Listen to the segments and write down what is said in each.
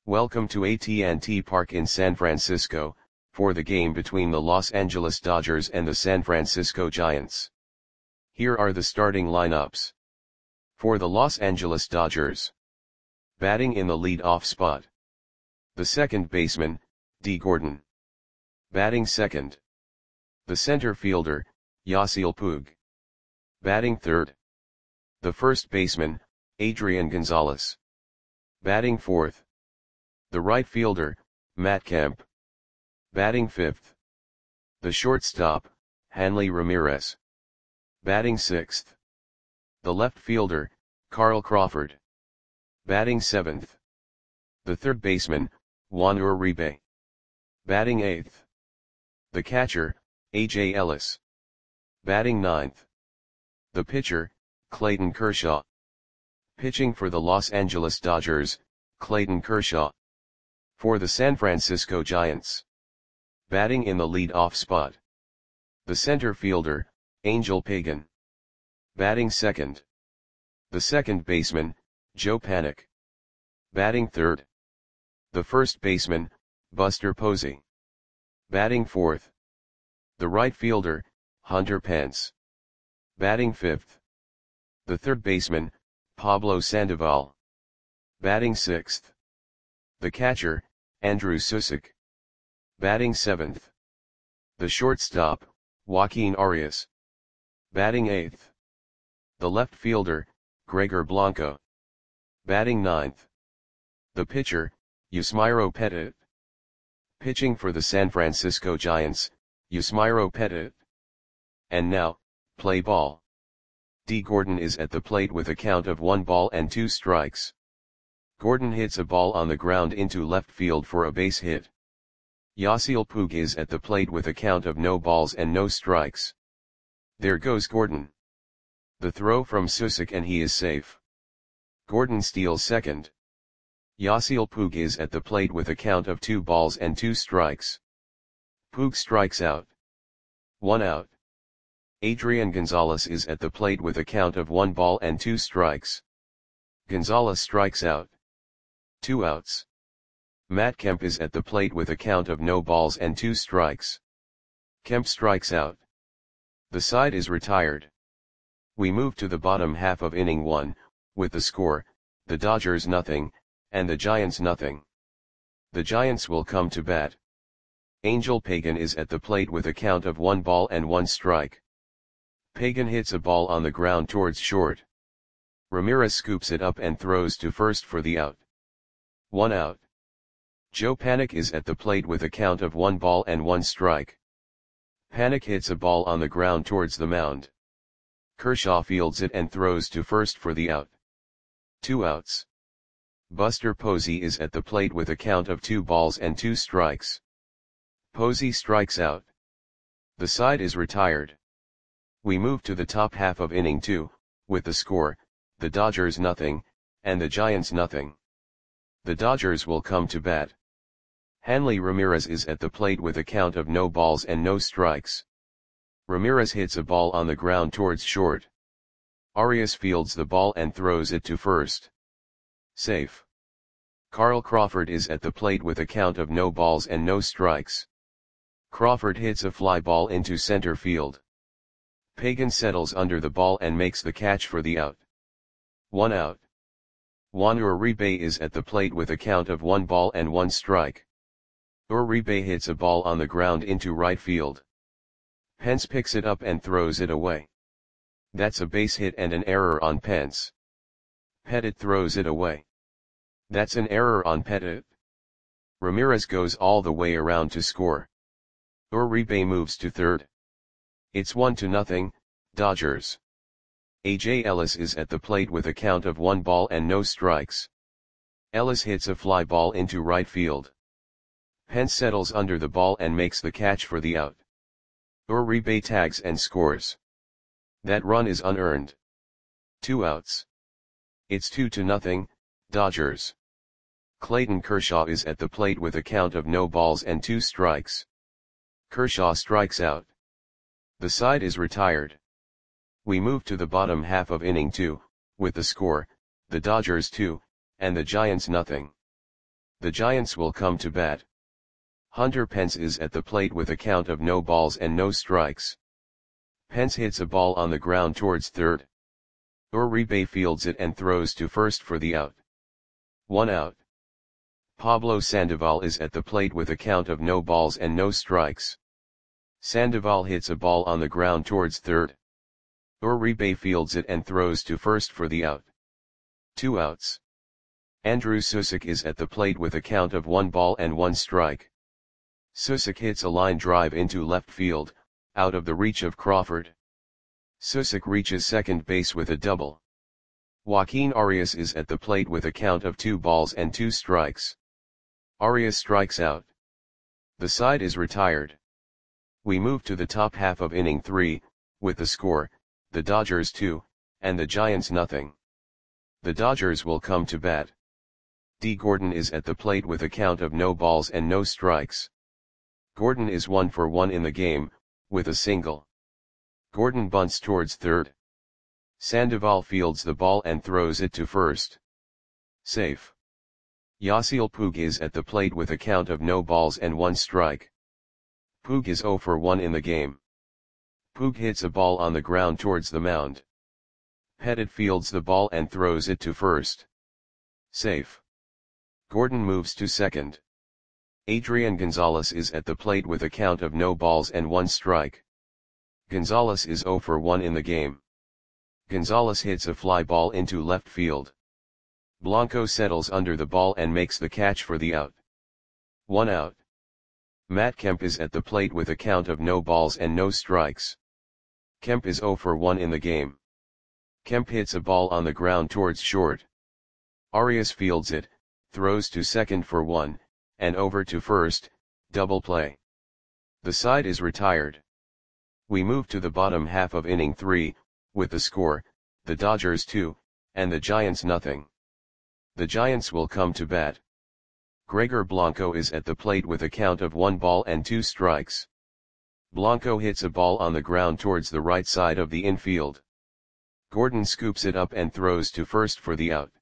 Welcome to AT&T Park in San Francisco, for the game between the Los Angeles Dodgers and the San Francisco Giants. Here are the starting lineups. For the Los Angeles Dodgers. Batting in the lead-off spot. The second baseman, Dee Gordon. Batting second. The center fielder, Yasiel Puig. Batting third. The first baseman, Adrian Gonzalez. Batting fourth. The right fielder, Matt Kemp. Batting fifth. The shortstop, Hanley Ramirez. Batting sixth. The left fielder, Carl Crawford. Batting seventh. The third baseman, Juan Uribe. Batting eighth. The catcher, A.J. Ellis. Batting ninth. The pitcher, Clayton Kershaw. Pitching for the Los Angeles Dodgers, Clayton Kershaw. For the San Francisco Giants. Batting in the lead-off spot. The center fielder, Angel Pagan. Batting second. The second baseman, Joe Panik. Batting third. The first baseman, Buster Posey. Batting fourth. The right fielder, Hunter Pence. Batting fifth. The third baseman, Pablo Sandoval. Batting sixth. The catcher, Andrew Susick. Batting seventh. The shortstop, Joaquin Arias. Batting eighth. The left fielder, Gregor Blanco. Batting ninth. The pitcher, Yusmeiro Petit. Pitching for the San Francisco Giants, Yusmeiro Petit. And now, play ball. Dee Gordon is at the plate with a count of 1 ball and 2 strikes. Gordon hits a ball on the ground into left field for a base hit. Yasiel Puig is at the plate with a count of no balls and no strikes. There goes Gordon. The throw from Susick and he is safe. Gordon steals second. Yasiel Puig is at the plate with a count of 2 balls and 2 strikes. Puig strikes out. 1 out. Adrian Gonzalez is at the plate with a count of 1 ball and 2 strikes. Gonzalez strikes out. 2 outs. Matt Kemp is at the plate with a count of no balls and 2 strikes. Kemp strikes out. The side is retired. We move to the bottom half of inning 1, with the score, the Dodgers nothing, and the Giants nothing. The Giants will come to bat. Angel Pagan is at the plate with a count of 1 ball and 1 strike. Pagan hits a ball on the ground towards short. Ramirez scoops it up and throws to first for the out. 1 out. Joe Panik is at the plate with a count of 1 ball and 1 strike. Panik hits a ball on the ground towards the mound. Kershaw fields it and throws to first for the out. 2 outs. Buster Posey is at the plate with a count of 2 balls and 2 strikes. Posey strikes out. The side is retired. We move to the top half of inning 2, with the score, the Dodgers nothing, and the Giants nothing. The Dodgers will come to bat. Hanley Ramirez is at the plate with a count of no balls and no strikes. Ramirez hits a ball on the ground towards short. Arias fields the ball and throws it to first. Safe. Carl Crawford is at the plate with a count of no balls and no strikes. Crawford hits a fly ball into center field. Pagan settles under the ball and makes the catch for the out. 1 out. Juan Uribe is at the plate with a count of 1 ball and 1 strike. Uribe hits a ball on the ground into right field. Pence picks it up and throws it away. That's a base hit and an error on Pence. Petit throws it away. That's an error on Petit. Ramirez goes all the way around to score. Uribe moves to third. It's 1-0, Dodgers. A.J. Ellis is at the plate with a count of 1 ball and no strikes. Ellis hits a fly ball into right field. Pence settles under the ball and makes the catch for the out. Uribe tags and scores. That run is unearned. 2 outs. It's 2-0, Dodgers. Clayton Kershaw is at the plate with a count of no balls and 2 strikes. Kershaw strikes out. The side is retired. We move to the bottom half of inning 2, with the score, the Dodgers 2, and the Giants nothing. The Giants will come to bat. Hunter Pence is at the plate with a count of no balls and no strikes. Pence hits a ball on the ground towards third. Uribe fields it and throws to first for the out. 1 out. Pablo Sandoval is at the plate with a count of no balls and no strikes. Sandoval hits a ball on the ground towards third. Uribe fields it and throws to first for the out. 2 outs. Andrew Susick is at the plate with a count of 1 ball and 1 strike. Susick hits a line drive into left field, out of the reach of Crawford. Susick reaches second base with a double. Joaquin Arias is at the plate with a count of 2 balls and 2 strikes. Arias strikes out. The side is retired. We move to the top half of inning 3, with the score, the Dodgers 2, and the Giants nothing. The Dodgers will come to bat. D. Gordon is at the plate with a count of no balls and no strikes. Gordon is 1 for 1 in the game, with a single. Gordon bunts towards third. Sandoval fields the ball and throws it to first. Safe. Yasiel Puig is at the plate with a count of no balls and 1 strike. Puig is 0 for 1 in the game. Puig hits a ball on the ground towards the mound. Pettit fields the ball and throws it to first. Safe. Gordon moves to second. Adrian Gonzalez is at the plate with a count of no balls and 1 strike. Gonzalez is 0 for 1 in the game. Gonzalez hits a fly ball into left field. Blanco settles under the ball and makes the catch for the out. 1 out. Matt Kemp is at the plate with a count of no balls and no strikes. Kemp is 0 for 1 in the game. Kemp hits a ball on the ground towards short. Arias fields it, throws to second for 1, and over to first, double play. The side is retired. We move to the bottom half of inning 3, with the score, the Dodgers 2, and the Giants nothing. The Giants will come to bat. Gregor Blanco is at the plate with a count of 1 ball and 2 strikes. Blanco hits a ball on the ground towards the right side of the infield. Gordon scoops it up and throws to first for the out.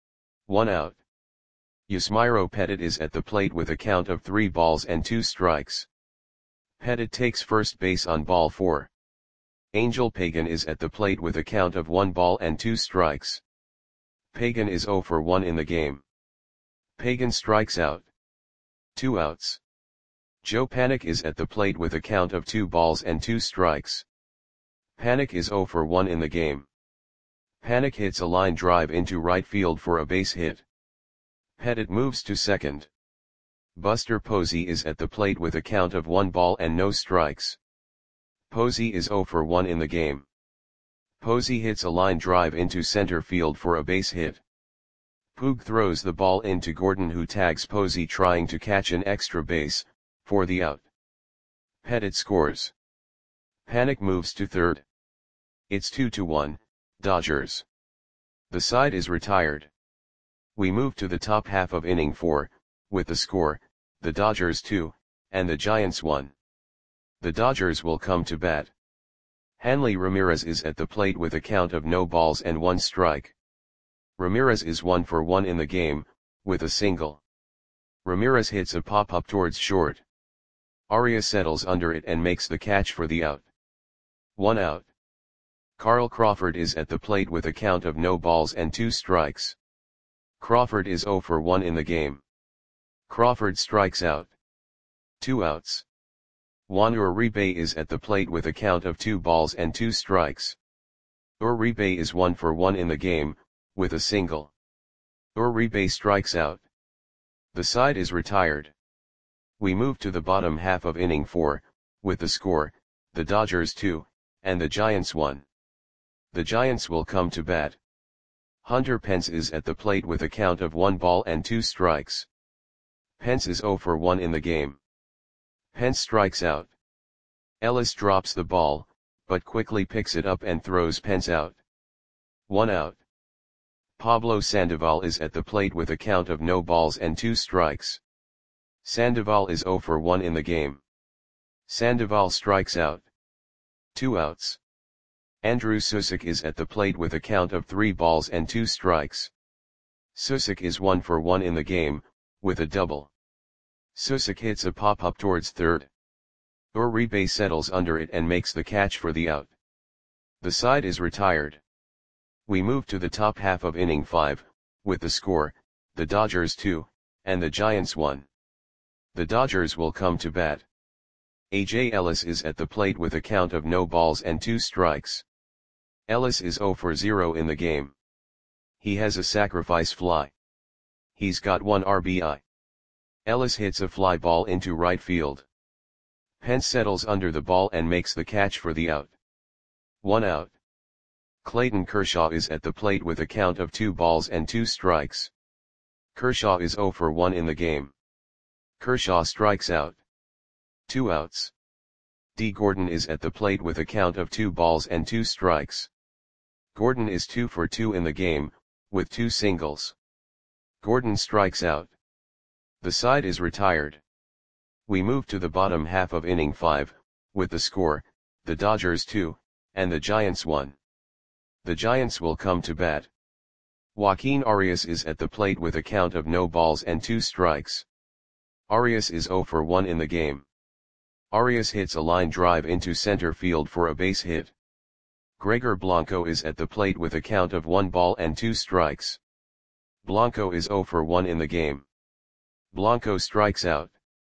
1 out. Yusmeiro Petit is at the plate with a count of 3 balls and 2 strikes. Petit takes first base on ball 4. Angel Pagan is at the plate with a count of 1 ball and 2 strikes. Pagan is 0 for 1 in the game. Pagan strikes out. 2 outs. Joe Panik is at the plate with a count of 2 balls and 2 strikes. Panik is 0 for 1 in the game. Panik hits a line drive into right field for a base hit. Petit moves to second. Buster Posey is at the plate with a count of 1 ball and no strikes. Posey is 0 for 1 in the game. Posey hits a line drive into center field for a base hit. Puig throws the ball into Gordon, who tags Posey trying to catch an extra base, for the out. Petit scores. Panik moves to third. It's 2-1, Dodgers. The side is retired. We move to the top half of inning 4, with the score, the Dodgers 2, and the Giants 1. The Dodgers will come to bat. Hanley Ramirez is at the plate with a count of no balls and 1 strike. Ramirez is 1 for 1 in the game, with a single. Ramirez hits a pop-up towards short. Arias settles under it and makes the catch for the out. 1 out. Carl Crawford is at the plate with a count of no balls and 2 strikes. Crawford is 0 for 1 in the game. Crawford strikes out. 2 outs. Juan Uribe is at the plate with a count of 2 balls and 2 strikes. Uribe is 1 for 1 in the game, with a single. Uribe strikes out. The side is retired. We move to the bottom half of inning 4, with the score, the Dodgers 2, and the Giants 1. The Giants will come to bat. Hunter Pence is at the plate with a count of 1 ball and 2 strikes. Pence is 0 for 1 in the game. Pence strikes out. Ellis drops the ball, but quickly picks it up and throws Pence out. 1 out. Pablo Sandoval is at the plate with a count of no balls and 2 strikes. Sandoval is 0 for 1 in the game. Sandoval strikes out. 2 outs. Andrew Susick is at the plate with a count of 3 balls and 2 strikes. Susick is 1 for 1 in the game, with a double. Susak hits a pop-up towards third. Uribe settles under it and makes the catch for the out. The side is retired. We move to the top half of inning 5, with the score, the Dodgers 2, and the Giants 1. The Dodgers will come to bat. A.J. Ellis is at the plate with a count of no balls and 2 strikes. Ellis is 0 for 0 in the game. He has a sacrifice fly. He's got 1 RBI. Ellis hits a fly ball into right field. Pence settles under the ball and makes the catch for the out. 1 out. Clayton Kershaw is at the plate with a count of 2 balls and 2 strikes. Kershaw is 0 for 1 in the game. Kershaw strikes out. 2 outs. D. Gordon is at the plate with a count of 2 balls and 2 strikes. Gordon is 2 for 2 in the game, with 2 singles. Gordon strikes out. The side is retired. We move to the bottom half of inning 5, with the score, the Dodgers 2, and the Giants 1. The Giants will come to bat. Joaquin Arias is at the plate with a count of no balls and 2 strikes. Arias is 0 for 1 in the game. Arias hits a line drive into center field for a base hit. Gregor Blanco is at the plate with a count of 1 ball and 2 strikes. Blanco is 0 for 1 in the game. Blanco strikes out.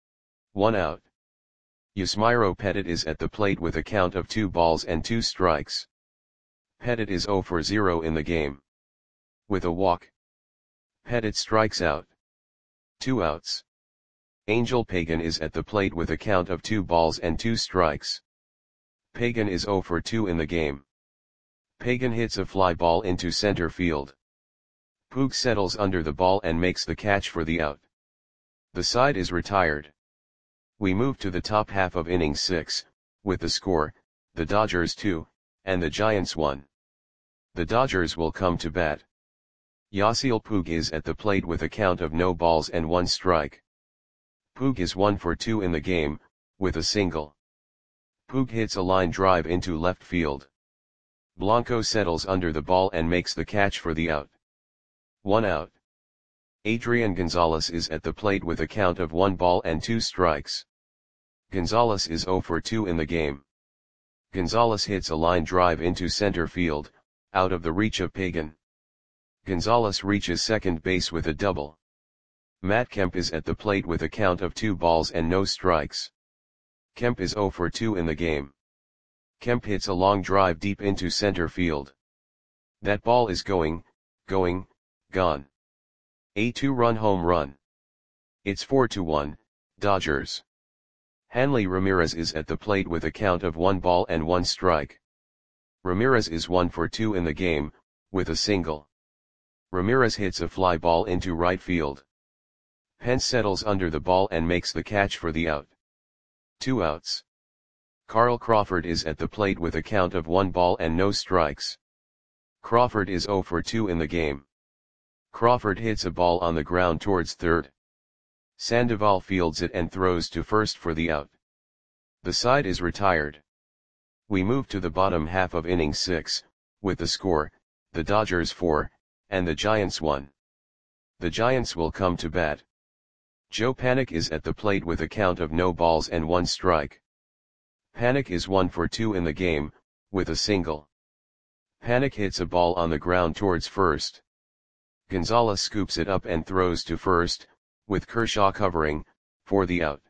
1 out. Yusmeiro Petit is at the plate with a count of 2 balls and 2 strikes. Petit is 0 for 0 in the game. With a walk, Petit strikes out. 2 outs. Angel Pagan is at the plate with a count of 2 balls and 2 strikes. Pagan is 0 for 2 in the game. Pagan hits a fly ball into center field. Puig settles under the ball and makes the catch for the out. The side is retired. We move to the top half of inning 6, with the score, the Dodgers 2, and the Giants 1. The Dodgers will come to bat. Yasiel Puig is at the plate with a count of no balls and 1 strike. Puig is 1 for 2 in the game, with a single. Puig hits a line drive into left field. Blanco settles under the ball and makes the catch for the out. 1 out. Adrian Gonzalez is at the plate with a count of 1 ball and 2 strikes. Gonzalez is 0 for 2 in the game. Gonzalez hits a line drive into center field, out of the reach of Pagan. Gonzalez reaches second base with a double. Matt Kemp is at the plate with a count of 2 balls and no strikes. Kemp is 0 for 2 in the game. Kemp hits a long drive deep into center field. That ball is gone. A 2-run home run. It's 4-1, Dodgers. Hanley Ramirez is at the plate with a count of 1 ball and 1 strike. Ramirez is 1 for 2 in the game, with a single. Ramirez hits a fly ball into right field. Pence settles under the ball and makes the catch for the out. 2 outs. Carl Crawford is at the plate with a count of 1 ball and no strikes. Crawford is 0 for 2 in the game. Crawford hits a ball on the ground towards third. Sandoval fields it and throws to first for the out. The side is retired. We move to the bottom half of inning 6, with the score, the Dodgers 4, and the Giants 1. The Giants will come to bat. Joe Panik is at the plate with a count of no balls and 1 strike. Panik is 1 for 2 in the game, with a single. Panik hits a ball on the ground towards first. Gonzalez scoops it up and throws to first, with Kershaw covering, for the out.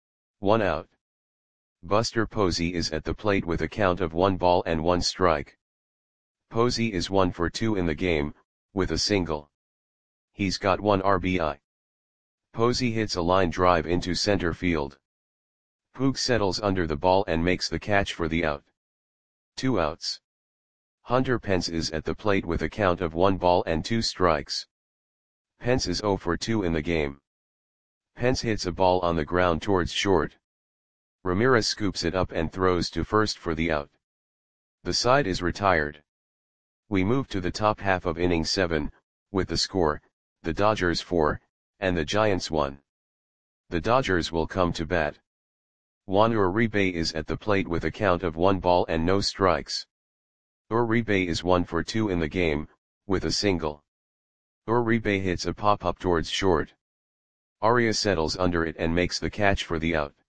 1 out. Buster Posey is at the plate with a count of 1 ball and 1 strike. Posey is 1 for 2 in the game, with a single. He's got 1 RBI. Posey hits a line drive into center field. Puig settles under the ball and makes the catch for the out. 2 outs. Hunter Pence is at the plate with a count of 1 ball and 2 strikes. Pence is 0 for 2 in the game. Pence hits a ball on the ground towards short. Ramirez scoops it up and throws to first for the out. The side is retired. We move to the top half of inning 7, with the score, the Dodgers 4, and the Giants 1. The Dodgers will come to bat. Juan Uribe is at the plate with a count of 1 ball and no strikes. Uribe is 1 for 2 in the game, with a single. Uribe hits a pop-up towards short. Arias settles under it and makes the catch for the out.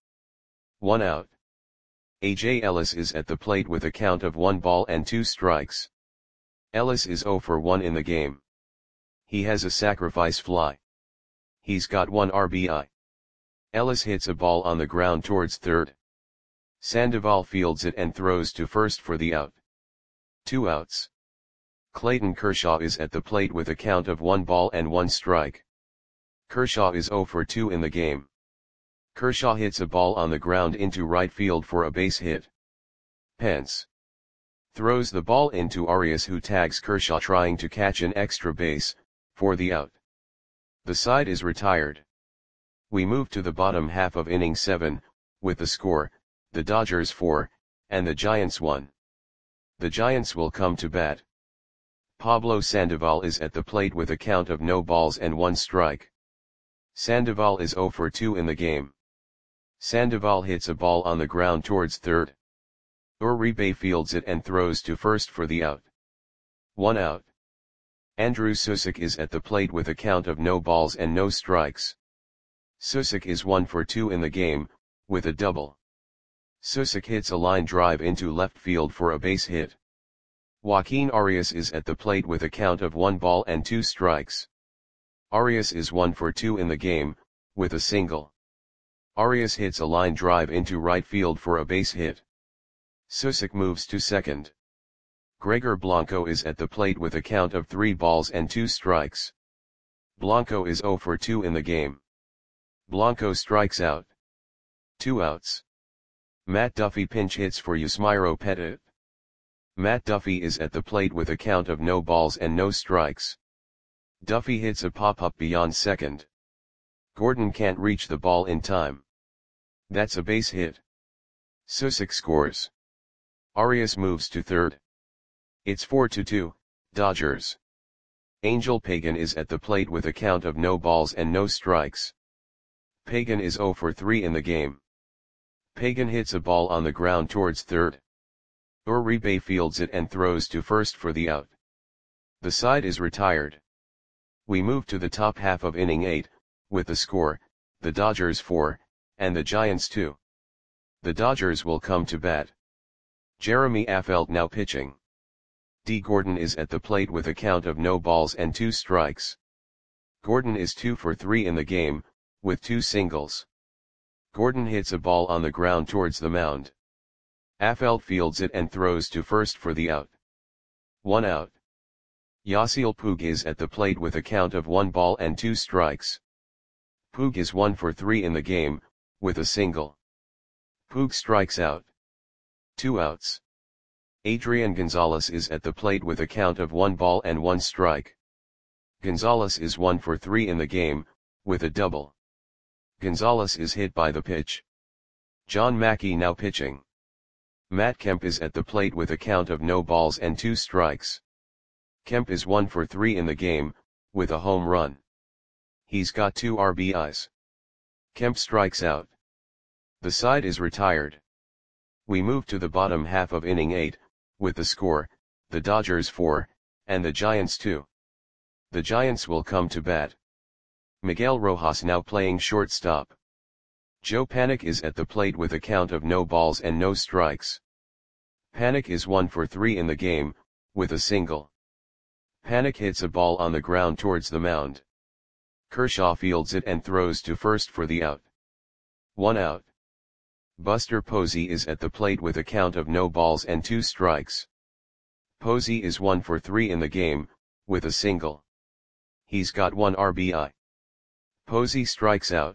1 out. A.J. Ellis is at the plate with a count of 1 ball and 2 strikes. Ellis is 0 for 1 in the game. He has a sacrifice fly. He's got 1 RBI. Ellis hits a ball on the ground towards third. Sandoval fields it and throws to first for the out. 2 outs. Clayton Kershaw is at the plate with a count of 1 ball and 1 strike. Kershaw is 0 for 2 in the game. Kershaw hits a ball on the ground into right field for a base hit. Pence throws the ball into Arias, who tags Kershaw trying to catch an extra base, for the out. The side is retired. We move to the bottom half of inning 7, with the score, the Dodgers 4, and the Giants 1. The Giants will come to bat. Pablo Sandoval is at the plate with a count of no balls and 1 strike. Sandoval is 0 for 2 in the game. Sandoval hits a ball on the ground towards third. Uribe fields it and throws to first for the out. 1 out. Andrew Susick is at the plate with a count of no balls and no strikes. Susick is 1 for 2 in the game, with a double. Susick hits a line drive into left field for a base hit. Joaquin Arias is at the plate with a count of 1 ball and 2 strikes. Arias is 1 for 2 in the game, with a single. Arias hits a line drive into right field for a base hit. Susick moves to second. Gregor Blanco is at the plate with a count of 3 balls and 2 strikes. Blanco is 0 for 2 in the game. Blanco strikes out. 2 outs. Matt Duffy pinch hits for Yusmeiro Petit. Matt Duffy is at the plate with a count of no balls and no strikes. Duffy hits a pop-up beyond second. Gordon can't reach the ball in time. That's a base hit. Susick scores. Arias moves to third. It's 4-2, Dodgers. Angel Pagan is at the plate with a count of no balls and no strikes. Pagan is 0 for 3 in the game. Pagan hits a ball on the ground towards third. Uribe fields it and throws to first for the out. The side is retired. We move to the top half of inning 8, with the score, the Dodgers 4, and the Giants 2. The Dodgers will come to bat. Jeremy Affeldt now pitching. D. Gordon is at the plate with a count of no balls and 2 strikes. Gordon is 2 for 3 in the game, with 2 singles. Gordon hits a ball on the ground towards the mound. Affeldt fields it and throws to first for the out. 1 out. Yasiel Puig is at the plate with a count of 1 ball and 2 strikes. Puig is 1 for 3 in the game, with a single. Puig strikes out. 2 outs. Adrian Gonzalez is at the plate with a count of 1 ball and 1 strike. Gonzalez is 1 for 3 in the game, with a double. Gonzalez is hit by the pitch. John Mackey now pitching. Matt Kemp is at the plate with a count of no balls and 2 strikes. Kemp is 1 for 3 in the game, with a home run. He's got 2 RBIs. Kemp strikes out. The side is retired. We move to the bottom half of inning 8, with the score, the Dodgers 4, and the Giants 2. The Giants will come to bat. Miguel Rojas now playing shortstop. Joe Panik is at the plate with a count of no balls and no strikes. Panik is 1 for 3 in the game, with a single. Panik hits a ball on the ground towards the mound. Kershaw fields it and throws to first for the out. 1 out. Buster Posey is at the plate with a count of no balls and 2 strikes. Posey is 1 for 3 in the game, with a single. He's got 1 RBI. Posey strikes out.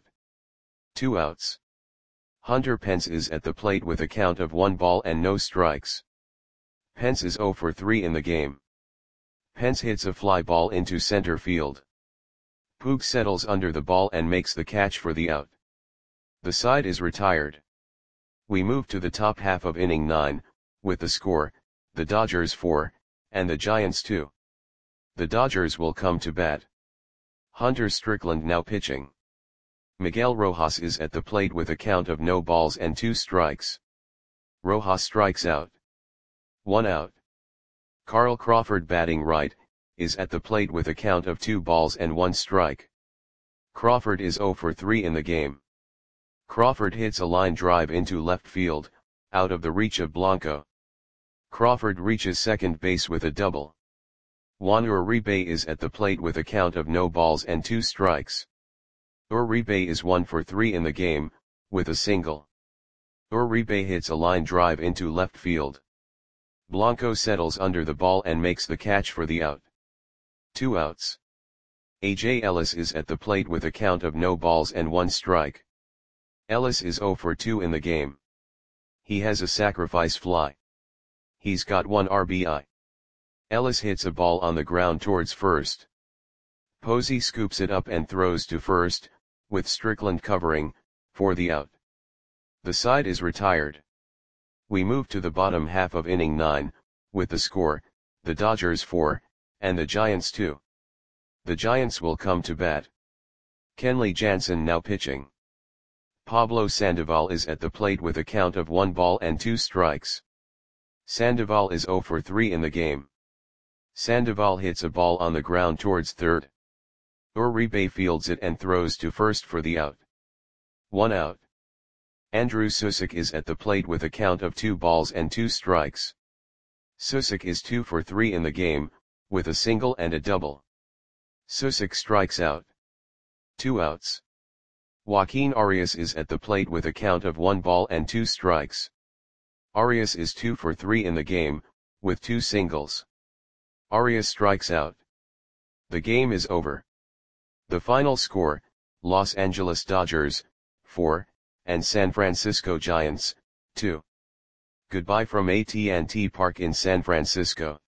2 outs. Hunter Pence is at the plate with a count of 1 ball and no strikes. Pence is 0 for 3 in the game. Pence hits a fly ball into center field. Puig settles under the ball and makes the catch for the out. The side is retired. We move to the top half of inning 9, with the score, the Dodgers 4, and the Giants 2. The Dodgers will come to bat. Hunter Strickland now pitching. Miguel Rojas is at the plate with a count of no balls and 2 strikes. Rojas strikes out. 1 out. Carl Crawford batting right, is at the plate with a count of 2 balls and 1 strike. Crawford is 0 for 3 in the game. Crawford hits a line drive into left field, out of the reach of Blanco. Crawford reaches second base with a double. Juan Uribe is at the plate with a count of no balls and 2 strikes. Uribe is 1 for 3 in the game, with a single. Uribe hits a line drive into left field. Blanco settles under the ball and makes the catch for the out. 2 outs. A.J. Ellis is at the plate with a count of no balls and 1 strike. Ellis is 0 for 2 in the game. He has a sacrifice fly. He's got 1 RBI. Ellis hits a ball on the ground towards first. Posey scoops it up and throws to first, with Strickland covering, for the out. The side is retired. We move to the bottom half of inning 9, with the score, the Dodgers 4, and the Giants 2. The Giants will come to bat. Kenley Jansen now pitching. Pablo Sandoval is at the plate with a count of 1 ball and 2 strikes. Sandoval is 0 for 3 in the game. Sandoval hits a ball on the ground towards third. Uribe fields it and throws to first for the out. 1 out. Andrew Susick is at the plate with a count of 2 balls and 2 strikes. Susick is 2 for 3 in the game, with a single and a double. Susick strikes out. 2 outs. Joaquin Arias is at the plate with a count of 1 ball and 2 strikes. Arias is 2 for 3 in the game, with 2 singles. Arias strikes out. The game is over. The final score, Los Angeles Dodgers, 4, and San Francisco Giants, 2. Goodbye from AT&T Park in San Francisco.